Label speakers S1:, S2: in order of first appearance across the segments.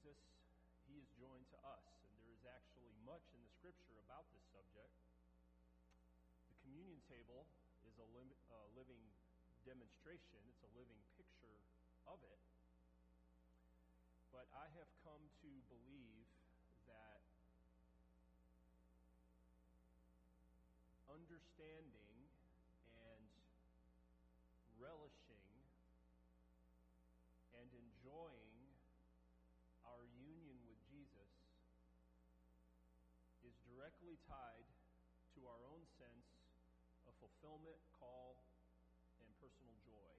S1: Jesus, he is joined to us. And there is actually much in the Scripture about this subject. The communion table is a living demonstration. It's a living picture of it. But I have come to believe that understanding and relishing and enjoying our union with Jesus is directly tied to our own sense of fulfillment, call, and personal joy.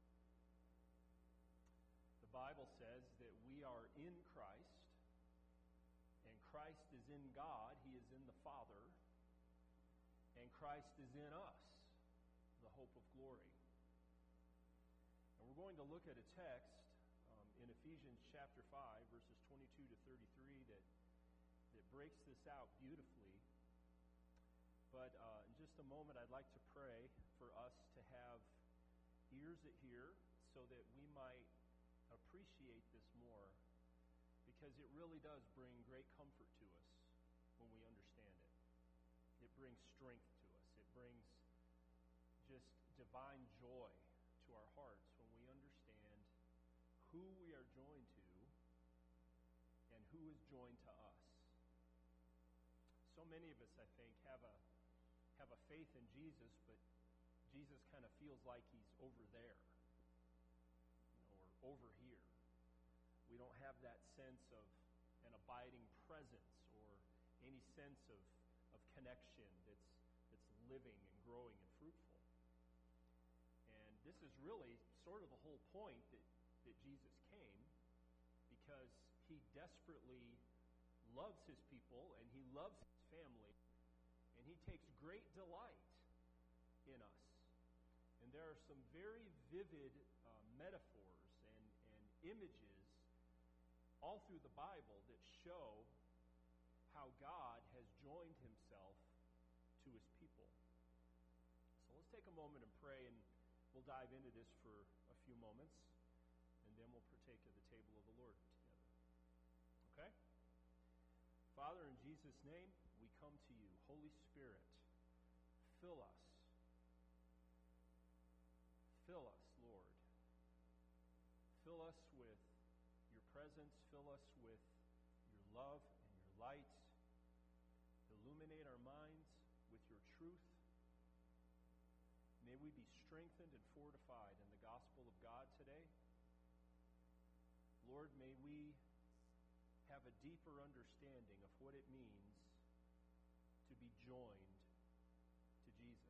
S1: The Bible says that we are in Christ, and Christ is in God, he is in the Father, and Christ is in us, the hope of glory. And we're going to look at a text in Ephesians chapter 5, verses 22 to 33 that breaks this out beautifully. But in just a moment, I'd like to pray for us to have ears that hear so that we might appreciate this more, because it really does bring great comfort to us when we understand it. It brings strength to us. It brings just divine joy to our hearts when we understand who we are joined to and who is joined to us. So many of us, I think, have a faith in Jesus, but Jesus kind of feels like he's over there, or over here. We don't have that sense of an abiding presence or any sense of connection that's living and growing and fruitful. And this is really sort of the whole point that Jesus came, because he desperately loves his people and he loves his family, and he takes great delight in us. And there are some very vivid metaphors and images all through the Bible that show how God has joined himself to his people. So let's take a moment and pray, and we'll dive into this for a few moments, and then we'll partake of the table of the Lord together. Okay? Father, in Jesus' name, we come to you. Holy Spirit, fill us. Fill us, Lord. Fill us with your presence. Fill us with your love and your light. Illuminate our minds with your truth. May we be strengthened and fortified in the gospel of God today. Lord, may we have a deeper understanding of what it means to be joined to Jesus.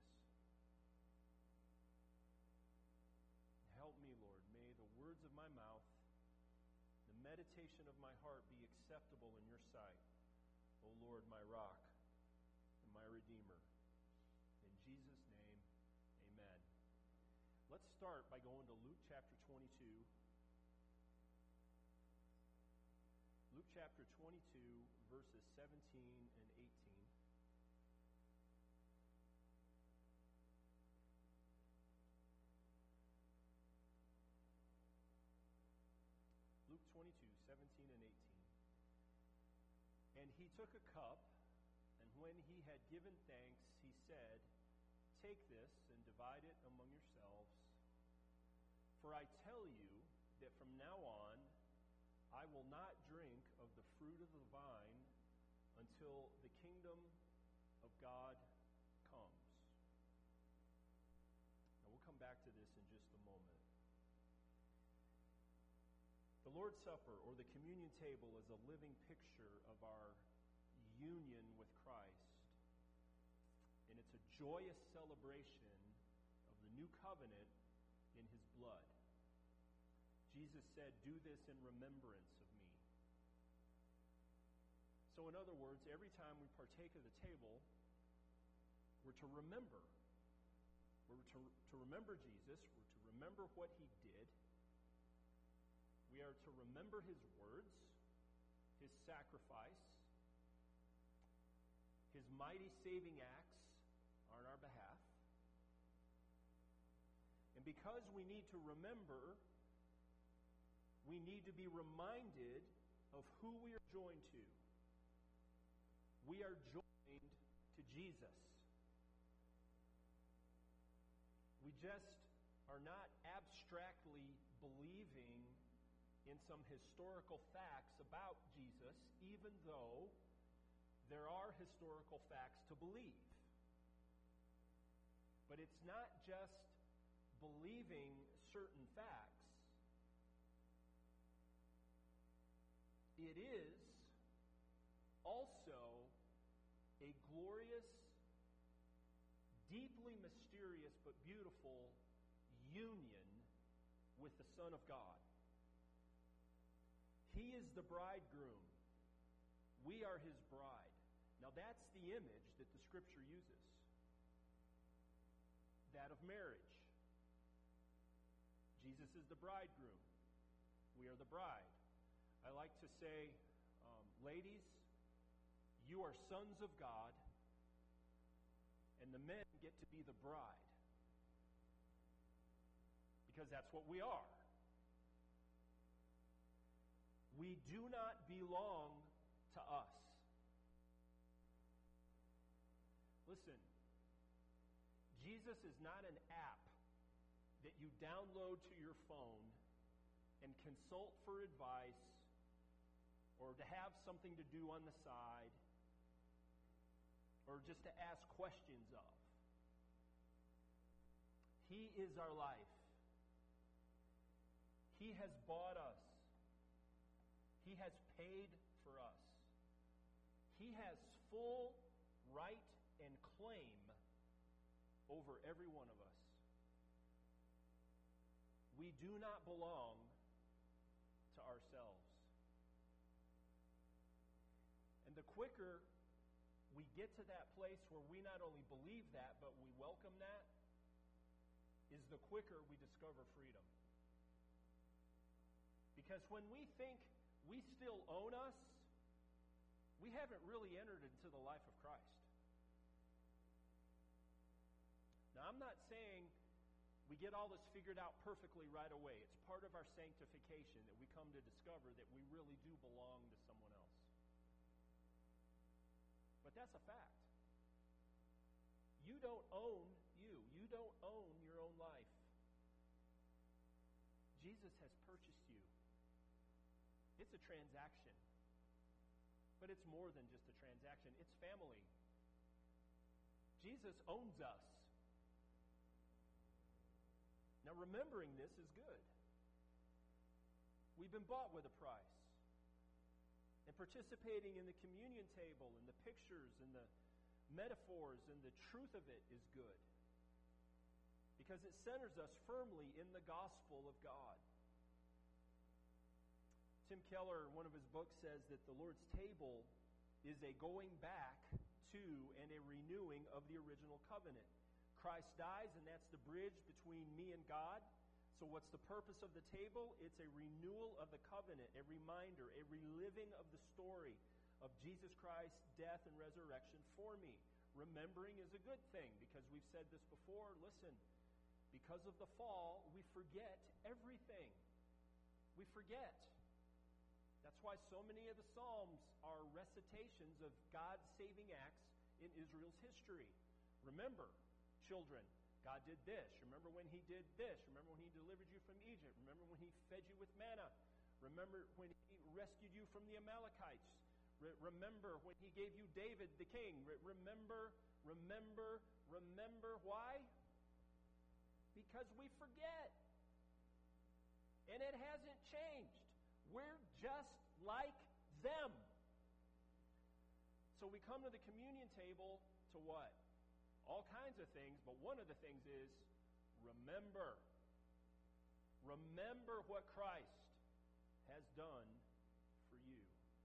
S1: Help me, Lord. May the words of my mouth, the meditation of my heart be acceptable in your sight, O Lord, my rock and my redeemer. In Jesus' name, amen. Let's start by going to Luke chapter 22. Luke chapter 22, verses 17 and 18. Luke 22, 17 and 18. And he took a cup, and when he had given thanks, he said, "Take this and divide it among yourselves. For I tell you that from now on I will not drink of the fruit of the vine until the kingdom of God comes." Now we'll come back to this in just a moment. The Lord's Supper, or the communion table, is a living picture of our union with Christ. And it's a joyous celebration of the new covenant in his blood. Jesus said, "Do this in remembrance of me." So in other words, every time we partake of the table, we're to remember. We're to remember Jesus. We're to remember what he did. We are to remember his words, his sacrifice, his mighty saving acts on our behalf. And because we need to remember, we need to be reminded of who we are joined to. We are joined to Jesus. We just are not abstractly believing in some historical facts about Jesus, even though there are historical facts to believe. But it's not just believing certain facts. It is also a glorious, deeply mysterious but beautiful union with the Son of God. He is the bridegroom. We are his bride. Now that's the image that the Scripture uses. That of marriage. Jesus is the bridegroom. We are the bride. I like to say, ladies, you are sons of God, and the men get to be the bride. Because that's what we are. We do not belong to us. Listen, Jesus is not an app that you download to your phone and consult for advice or to have something to do on the side or just to ask questions of. He is our life. He has bought us. He has paid for us. He has full right and claim over every one of us. We do not belong to ourselves. And the quicker we get to that place where we not only believe that, but we welcome that, is the quicker we discover freedom. Because when we think we still own us, we haven't really entered into the life of Christ. Now, I'm not saying we get all this figured out perfectly right away. It's part of our sanctification that we come to discover that we really do belong to someone else. But that's a fact. You don't own you. You don't own your own life. Jesus has purchased you. It's a transaction. But it's more than just a transaction. It's family. Jesus owns us. Now, remembering this is good. We've been bought with a price. And participating in the communion table and the pictures and the metaphors and the truth of it is good. Because it centers us firmly in the gospel of God. Tim Keller, one of his books, says that the Lord's table is a going back to and a renewing of the original covenant. Christ dies, and that's the bridge between me and God. So what's the purpose of the table? It's a renewal of the covenant, a reminder, a reliving of the story of Jesus Christ's death and resurrection for me. Remembering is a good thing, because we've said this before. Listen, because of the fall, we forget everything. We forget. That's why so many of the Psalms are recitations of God's saving acts in Israel's history. Remember, children, God did this. Remember when he did this. Remember when he delivered you from Egypt. Remember when he fed you with manna. Remember when he rescued you from the Amalekites. Remember when he gave you David the king. Remember. Why? Because we forget. And it hasn't changed. We're just like them. So we come to the communion table to what? All kinds of things, but one of the things is remember. Remember what Christ has done for you.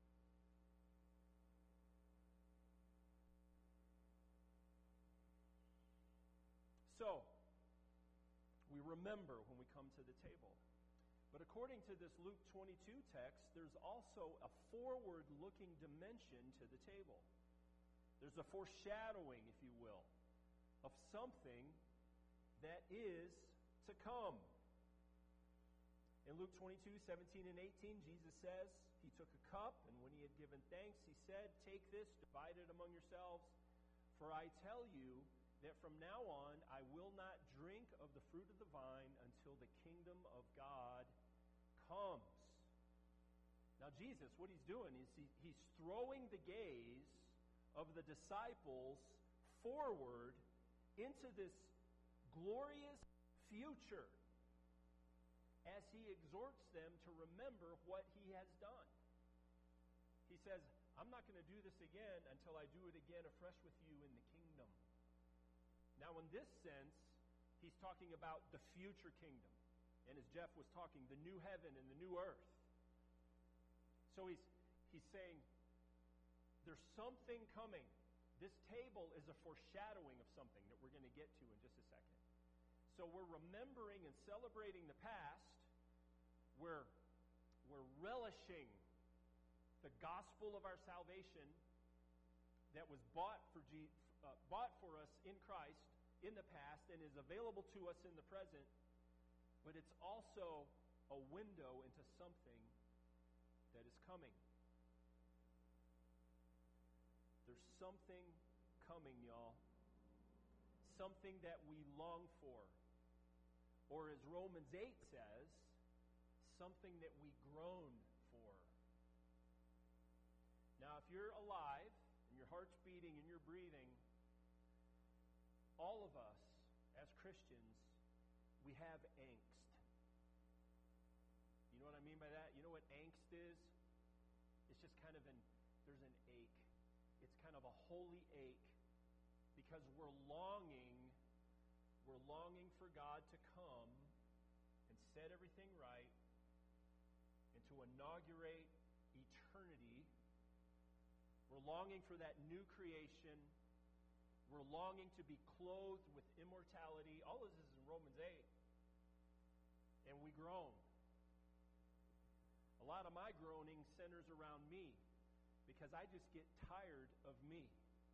S1: So, we remember when we come to the table. But according to this Luke 22 text, there's also a forward-looking dimension to the table. There's a foreshadowing, if you will, of something that is to come. In Luke 22, 17 and 18, Jesus says, he took a cup, and when he had given thanks, he said, "Take this, divide it among yourselves, for I tell you that from now on I will not drink of the fruit of the vine until the kingdom of God comes." Now Jesus, what he's doing is he's throwing the gaze of the disciples forward into this glorious future as he exhorts them to remember what he has done. He says, "I'm not going to do this again until I do it again afresh with you in the kingdom." Now, in this sense, he's talking about the future kingdom. And as Jeff was talking, the new heaven and the new earth. So he's saying, there's something coming. This table is a foreshadowing of something that we're going to get to in just a second. So we're remembering and celebrating the past. We're relishing the gospel of our salvation that was bought for us in Christ in the past and is available to us in the present. But it's also a window into something that is coming. There's something coming, y'all. Something that we long for. Or as Romans 8 says, something that we groan for. Now, if you're alive, and your heart's beating, and you're breathing, all of us, as Christians, we have angst. You know what I mean by that? You know what angst is? It's just kind of there's an ache. It's kind of a holy ache because we're longing for God to come and set everything right and to inaugurate eternity. We're longing for that new creation. We're longing to be clothed with immortality. All of this is in Romans 8. And we groan. A lot of my groaning centers around me because I just get tired of me.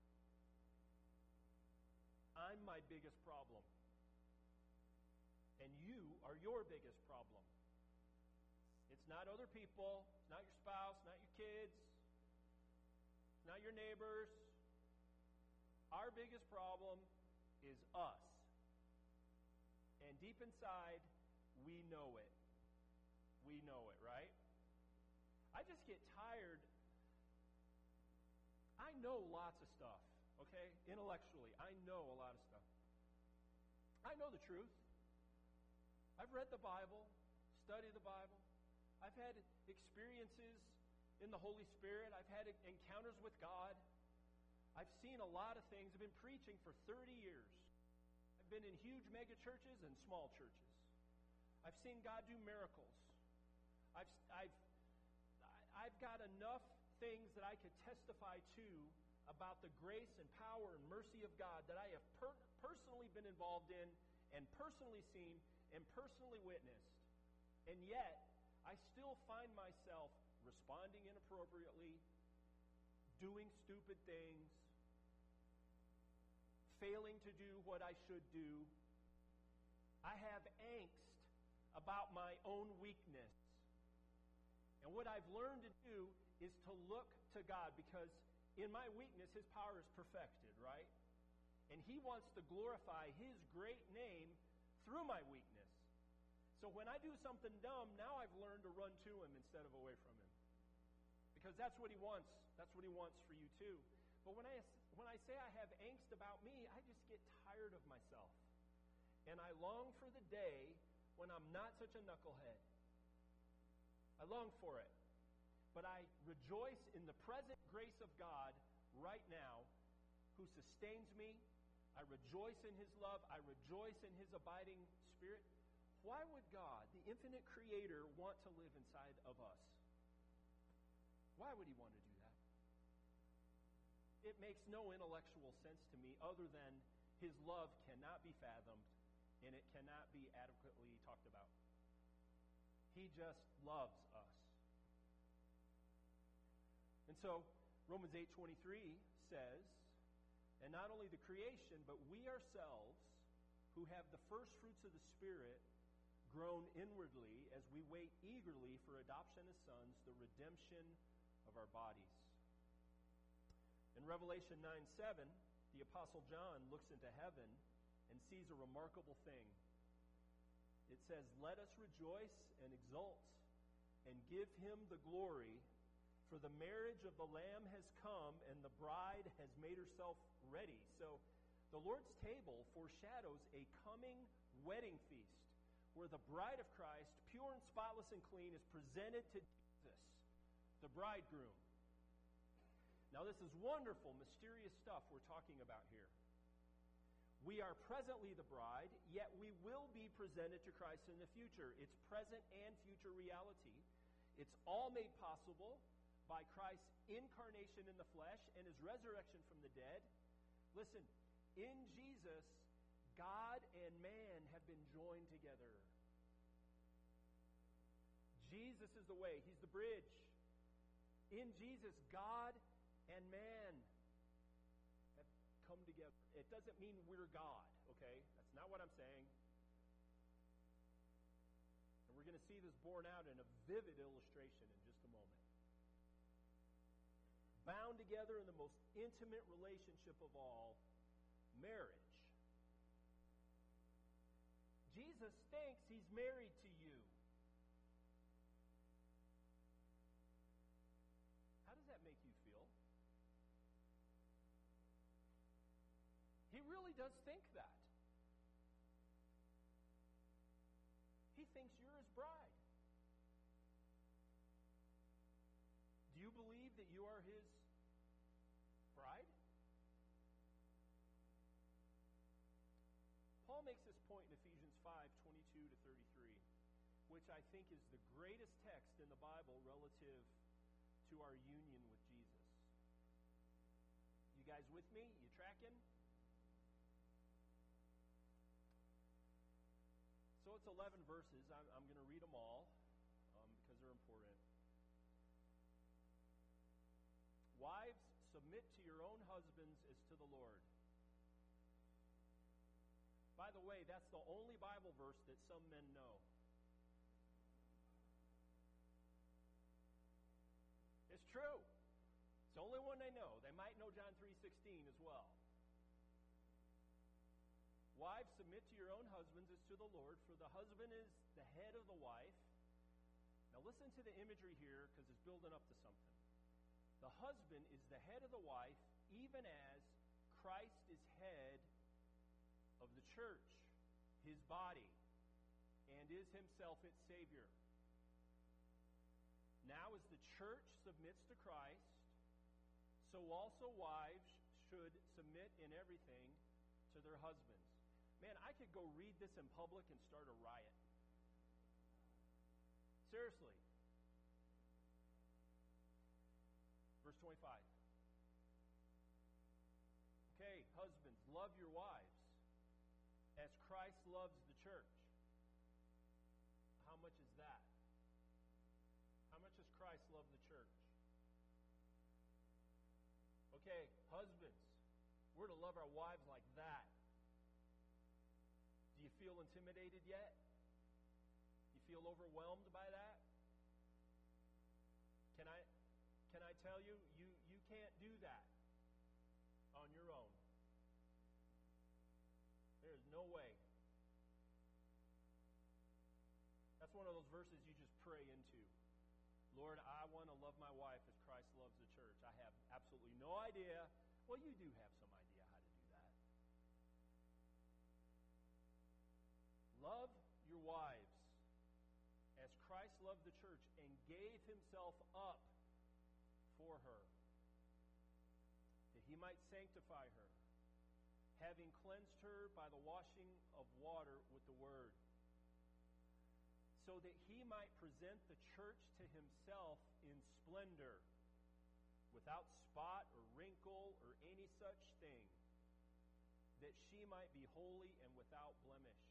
S1: I'm my biggest problem. And you are your biggest problem. It's not other people. It's not your spouse, not your kids, not your neighbors. Our biggest problem is us. And deep inside, we know it. We know it, right? I just get tired. I know lots of stuff, okay? Intellectually, I know a lot of stuff. I know the truth. I've read the Bible, studied the Bible. I've had experiences in the Holy Spirit. I've had encounters with God. I've seen a lot of things. I've been preaching for 30 years. I've been in huge mega churches and small churches. I've seen God do miracles. I've got enough things that I could testify to about the grace and power and mercy of God that I have personally been involved in and personally seen and personally witnessed. And yet, I still find myself responding inappropriately, doing stupid things, failing to do what I should do. I have angst about my own weakness. And what I've learned to do is to look to God, because in my weakness, His power is perfected, right? And He wants to glorify His great name through my weakness. So when I do something dumb, now I've learned to run to Him instead of away from Him. Because that's what He wants. That's what He wants for you too. But when I say I have angst about me, I just get tired of myself. And I long for the day when I'm not such a knucklehead. I long for it. But I rejoice in the present grace of God right now, who sustains me. I rejoice in His love. I rejoice in His abiding Spirit. Why would God, the infinite Creator, want to live inside of us? Why would He want to do that? It makes no intellectual sense to me other than His love cannot be fathomed and it cannot be adequately talked about. He just loves us. And so Romans 8:23 says, and not only the creation, but we ourselves who have the first fruits of the Spirit groan inwardly as we wait eagerly for adoption as sons, the redemption of our bodies. In Revelation 9:7, the Apostle John looks into heaven and sees a remarkable thing. It says, "Let us rejoice and exult and give him the glory, for the marriage of the Lamb has come, and the bride has made herself ready." So the Lord's table foreshadows a coming wedding feast where the bride of Christ, pure and spotless and clean, is presented to Jesus, the bridegroom. Now, this is wonderful, mysterious stuff we're talking about here. We are presently the bride, yet we will be presented to Christ in the future. It's present and future reality. It's all made possible by Christ's incarnation in the flesh and his resurrection from the dead. Listen, in Jesus, God and man have been joined together. Jesus is the way. He's the bridge. In Jesus, God and man have come together. It doesn't mean we're God, okay? That's not what I'm saying. And we're going to see this borne out in a vivid illustration in just a moment. Bound together in the most intimate relationship of all, marriage. Jesus thinks he's married to you. How does that make you feel? He really does think that. He thinks you're his bride. Do you believe that you are his bride? Paul makes this point in Ephesians 5:22 to 33, which I think is the greatest text in the Bible relative to our union with Jesus. You guys with me? You tracking? So it's 11 verses. I'm going to read them all because they're important. Wives, submit to your own husbands as to the Lord. By the way, that's the only Bible verse that some men know. It's true. It's the only one they know. They might know John 3:16 as well. Wives, submit to your own husbands as to the Lord, for the husband is the head of the wife. Now listen to the imagery here because it's building up to something. The husband is the head of the wife, even as Christ is head of the church, his body, and is himself its Savior. Now as the church submits to Christ, so also wives should submit in everything to their husbands. Man, I could go read this in public and start a riot. Seriously. Verse 25. Okay, husbands, love your wives as Christ loves the church. How much is that? How much does Christ love the church? Okay, husbands, we're to love our wives like that. Do you feel intimidated yet? You feel overwhelmed by that? Can I tell you, you can't do that on your own. There's no way. That's one of those verses you just pray into. Lord, I want to love my wife as Christ loves the church. I have absolutely no idea. Well, you do have some idea how to do that. Love your wives as Christ loved the church and gave himself up for her, that he might sanctify her, having cleansed her by the washing of water with the word, so that he might present the church to himself in splendor, without spot or wrinkle or any such thing, that she might be holy and without blemish.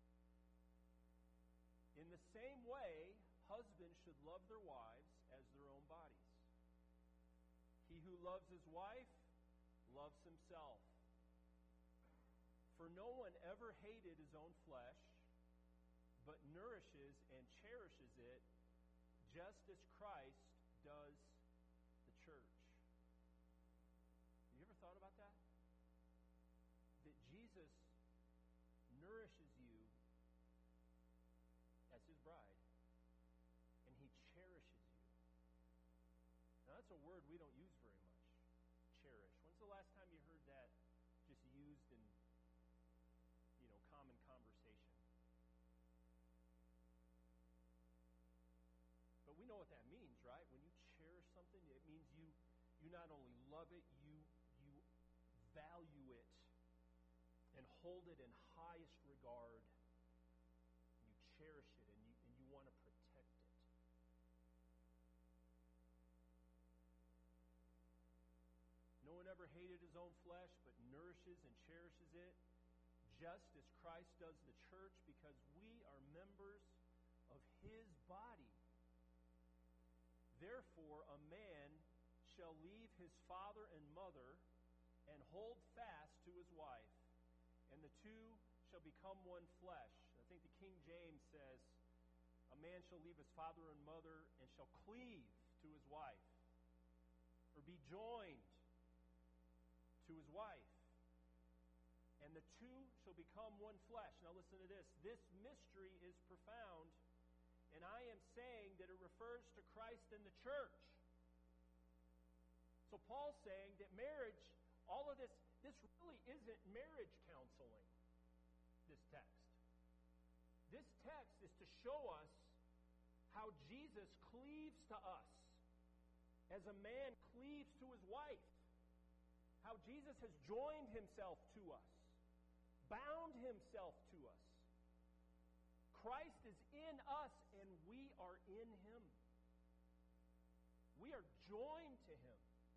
S1: In the same way, husbands should love their wives as their own bodies. He who loves his wife loves himself. For no one ever hated his own flesh, but nourishes and cherishes it just as Christ does the church. Have you ever thought about that? That Jesus nourishes you as his bride, and he cherishes you. Now, that's a word we don't use very much, cherish. When's the last time you heard that just used in, common conversation? But we know what that means, right? When you cherish something, it means you not only love it, you value it and hold it in highest regard. You cherish it and you want to protect it. No one ever hated his own flesh, but nourishes and cherishes it, just as Christ does the church, because we are members of his body. Therefore, a man shall leave his father and mother and hold fast to his wife, and the two shall become one flesh. I think the King James says, a man shall leave his father and mother and shall cleave to his wife, or be joined to his wife, and the two shall become one flesh. Now listen to this. This mystery is profound, and I am saying that it refers to Christ and the church. So Paul's saying that marriage, all of this really isn't marriage counseling, this text. This text is to show us how Jesus cleaves to us as a man cleaves to his wife. How Jesus has joined himself to us, bound himself to us. Christ is in us and we are in him. We are joined to him.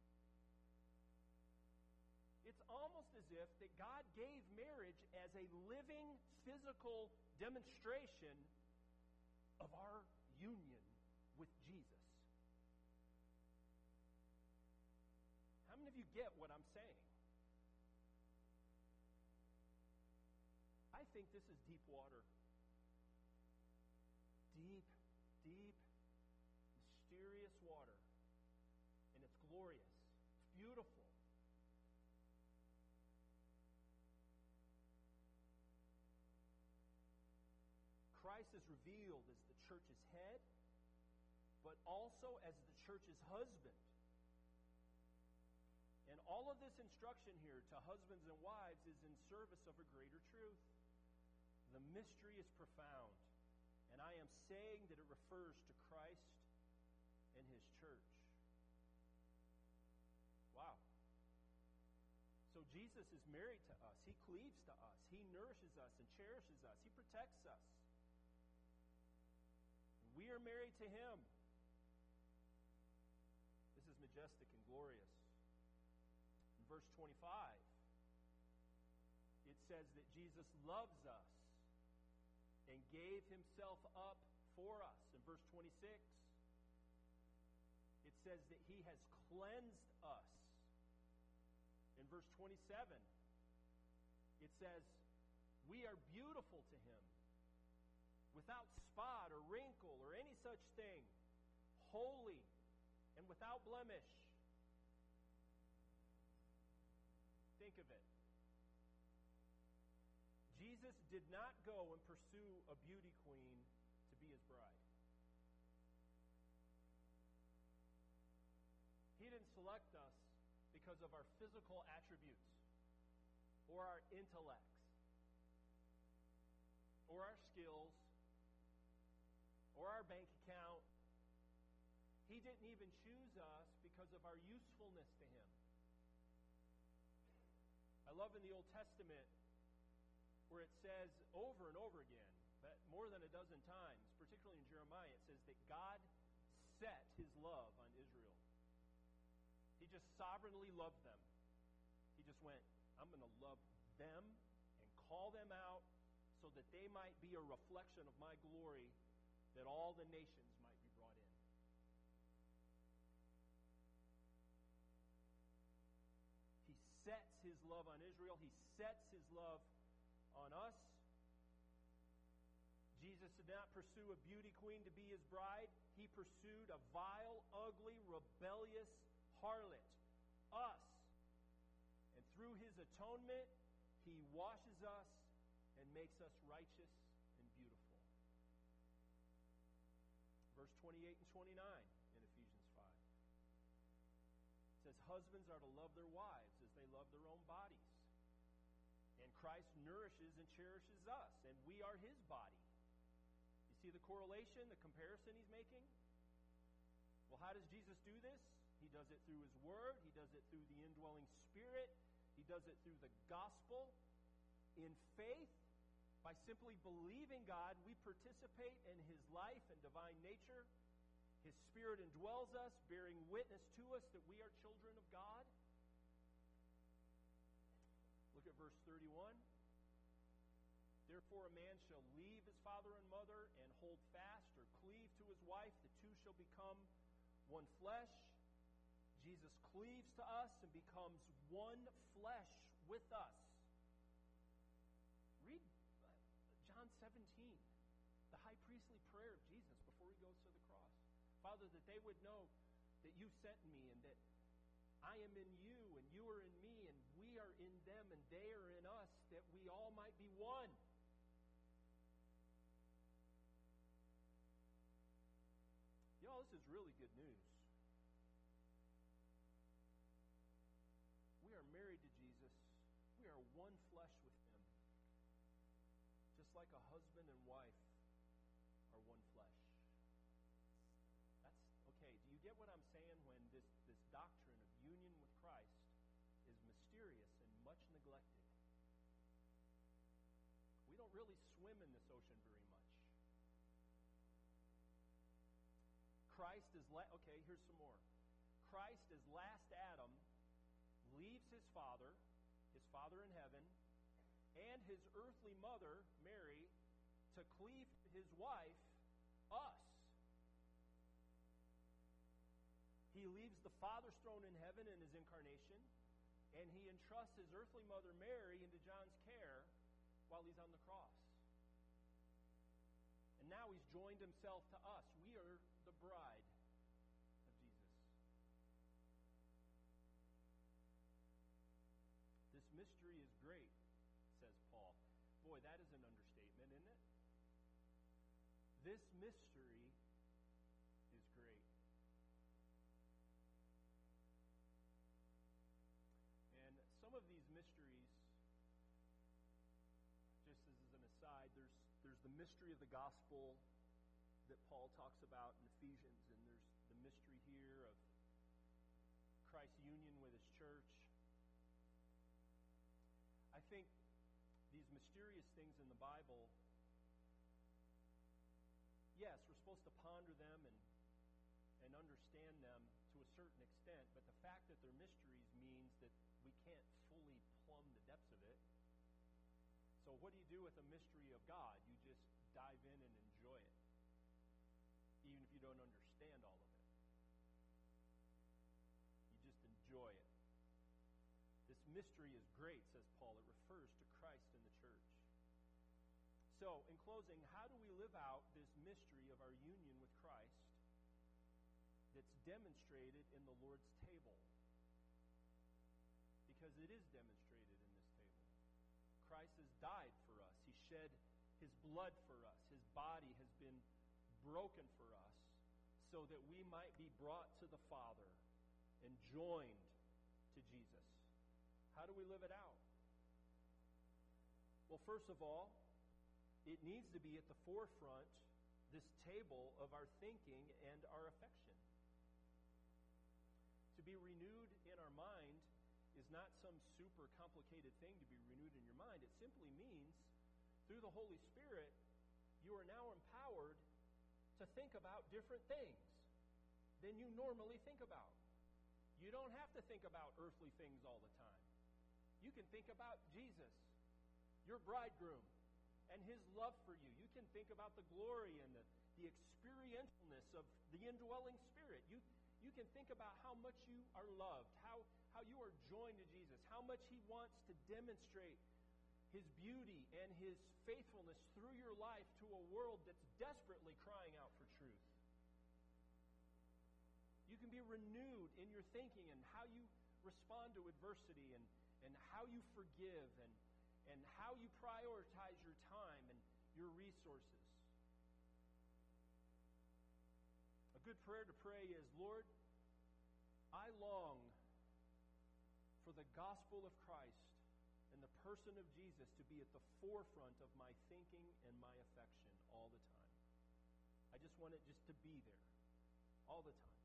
S1: It's almost as if that God gave marriage as a living, physical demonstration of our union with Jesus. How many of you get what I'm saying? I think this is deep water. Deep, deep, mysterious water. And it's glorious. It's beautiful. Christ is revealed as the church's head, but also as the church's husband. And all of this instruction here to husbands and wives is in service of a greater truth. The mystery is profound, and I am saying that it refers to Christ and his church. Wow. So Jesus is married to us. He cleaves to us. He nourishes us and cherishes us. He protects us. We are married to him. This is majestic and glorious. In verse 25, it says that Jesus loves us and gave himself up for us. In verse 26, it says that he has cleansed us. In verse 27, it says we are beautiful to him, without spot or wrinkle or any such thing, holy and without blemish. Think of it. Jesus did not go and pursue a beauty queen to be his bride. He didn't select us because of our physical attributes or our intellects or our skills or our bank account. He didn't even choose us because of our usefulness to him. I love in the Old Testament where it says over and over again, but more than a dozen times, particularly in Jeremiah, it says that God set his love on Israel. He just sovereignly loved them. He just went, I'm going to love them and call them out so that they might be a reflection of my glory, that all the nations might be brought in. He sets his love on Israel. He sets his love on us. Jesus did not pursue a beauty queen to be his bride. He pursued a vile, ugly, rebellious harlot, us. And through his atonement, he washes us and makes us righteous and beautiful. Verse 28 and 29 in Ephesians 5. It says, husbands are to love their wives as they love their own bodies. And Christ nourishes and cherishes us, and we are his body. You see the correlation, the comparison he's making? Well, how does Jesus do this? He does it through his word. He does it through the indwelling Spirit. He does it through the gospel. In faith, by simply believing God, we participate in his life and divine nature. His Spirit indwells us, bearing witness to us that we are children of God. Look at verse 31. Therefore a man shall leave his father and mother and hold fast or cleave to his wife. The two shall become one flesh. Jesus cleaves to us and becomes one flesh with us. Read John 17, the high priestly prayer of Jesus before he goes to the cross. Father, that they would know that you sent me and that I am in you and you are in me and we are in them and they are in us, that we all might be one. Y'all, this is really good news. We are married to Jesus. We are one flesh with him. Just like a husband and wife are one flesh. That's okay. Do you get what I'm saying when this doctrine of union with Christ is mysterious and much neglected? We don't really swim in this ocean very much. Christ is okay, here's some more. Christ as last Adam leaves his father in heaven, and his earthly mother, Mary, to cleave to his wife, us. He leaves the Father's throne in heaven in his incarnation, and he entrusts his earthly mother, Mary, into John's care while he's on the cross. And now he's joined himself to us. We are the bride of Jesus. This mystery is great, says Paul. Boy, that is an understatement, isn't it? This mystery is great. And some of these mysteries, just as an aside, there's the mystery of the gospel that Paul talks about in Ephesians, and there's the mystery here of Christ's union with his church. I think these mysterious things in the Bible, yes, we're supposed to ponder them and understand them to a certain extent, but the fact that they're mysteries means that we can't fully plumb the depths of it. So what do you do with a mystery of God? You just dive in and enjoy it, even if you don't understand all of it. You just enjoy it. This mystery is great, says Paul. It refers to Christ and the church. So, in closing, how do we live out this mystery of our union with Christ that's demonstrated in the Lord's table? Because it is demonstrated in this table. Christ has died for us. He shed his blood for us. His body has been broken for us so that we might be brought to the Father and joined to Jesus. How do we live it out? Well, first of all, it needs to be at the forefront, this table of our thinking and our affection. To be renewed in our mind is not some super complicated thing to be renewed in your mind. It simply means, through the Holy Spirit, you are now empowered to think about different things than you normally think about. You don't have to think about earthly things all the time. You can think about Jesus, your bridegroom, and his love for you. You can think about the glory and the experientialness of the indwelling Spirit. You can think about how much you are loved, how you are joined to Jesus, how much he wants to demonstrate His beauty and His faithfulness through your life to a world that's desperately crying out for truth. You can be renewed in your thinking and how you respond to adversity and how you forgive and how you prioritize your time and your resources. A good prayer to pray is, Lord, I long for the gospel of Christ and the person of Jesus to be at the forefront of my thinking and my affection all the time. I just want it just to be there all the time.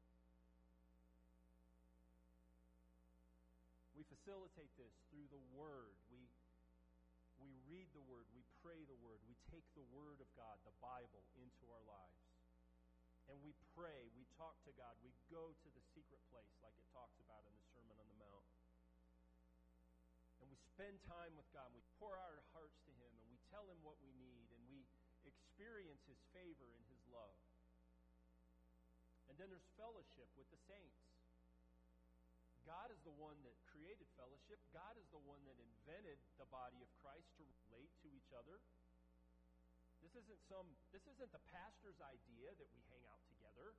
S1: We facilitate this through the Word. We read the Word. We pray the Word. We take the Word of God, the Bible, into our lives. And we pray. We talk to God. We go to the secret place like it talks about in the Sermon on the Mount. And we spend time with God. We pour our hearts to Him, and we tell Him what we need, and we experience His favor and His love. And then there's fellowship with the saints. God is the one that created fellowship. God is the one that invented the body of Christ to relate to each other. This isn't the pastor's idea that we hang out together.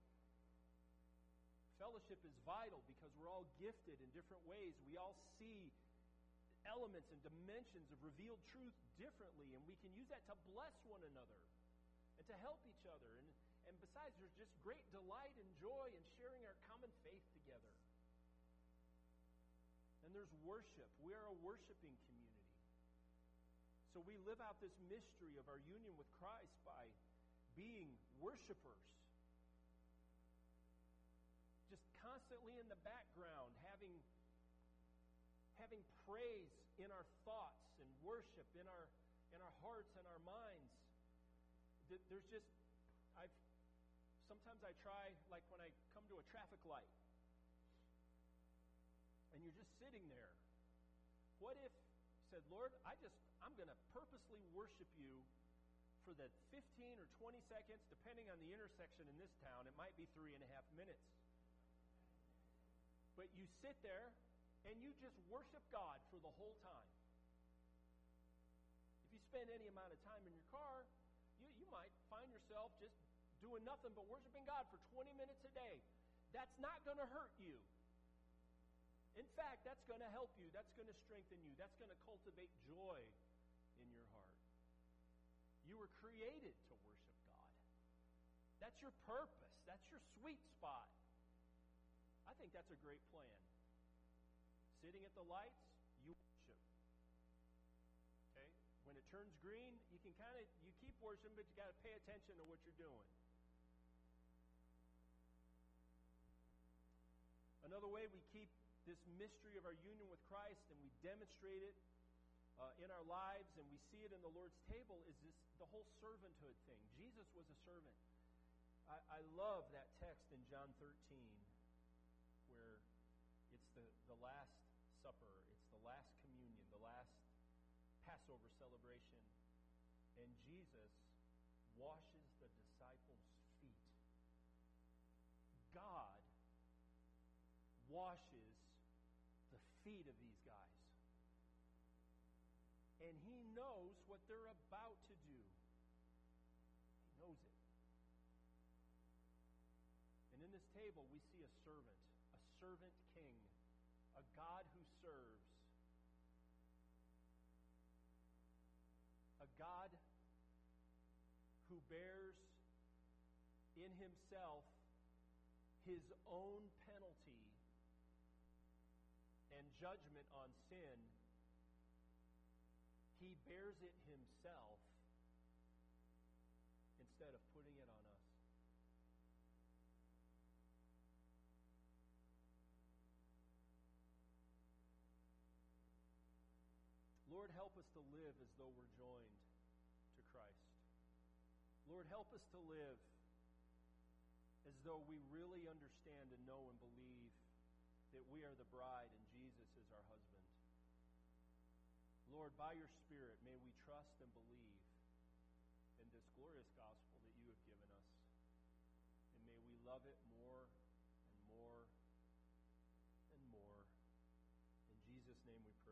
S1: Fellowship is vital because we're all gifted in different ways. We all see elements and dimensions of revealed truth differently, and we can use that to bless one another and to help each other. And besides, there's just great delight and joy in sharing our common faith together. And there's worship. We are a worshiping community. So we live out this mystery of our union with Christ by being worshipers. Just constantly in the background, having praise in our thoughts and worship in our hearts and our minds. There's just, sometimes I try, like when I come to a traffic light, and you're just sitting there. What if you said, Lord, I'm going to purposely worship you for the 15 or 20 seconds, depending on the intersection in this town, it might be 3.5 minutes. But you sit there and you just worship God for the whole time. If you spend any amount of time in your car, you might find yourself just doing nothing but worshiping God for 20 minutes a day. That's not going to hurt you. In fact, that's going to help you. That's going to strengthen you. That's going to cultivate joy in your heart. You were created to worship God. That's your purpose. That's your sweet spot. I think that's a great plan. Sitting at the lights, you worship. Okay? When it turns green, you keep worshiping, but you got to pay attention to what you're doing. Another way we keep this mystery of our union with Christ and we demonstrate it in our lives and we see it in the Lord's table is the whole servanthood thing. Jesus was a servant. I love that text in John 13 where it's the Last Supper, it's the last communion, the last Passover celebration, and Jesus washes the disciples' feet. God washes the feet of these guys. And He knows what they're about to do. He knows it. And in this table, we see a servant king, a God who serves, a God who bears in Himself His own penalty and judgment on sin. He bears it Himself instead of putting it on us. Lord, help us to live as though we're joined to Christ. Lord, help us to live as though we really understand and know and believe that we are the bride and Jesus is our husband. Lord, by your Spirit, may we trust and believe in this glorious gospel that you have given us. And may we love it more and more and more. In Jesus' name we pray.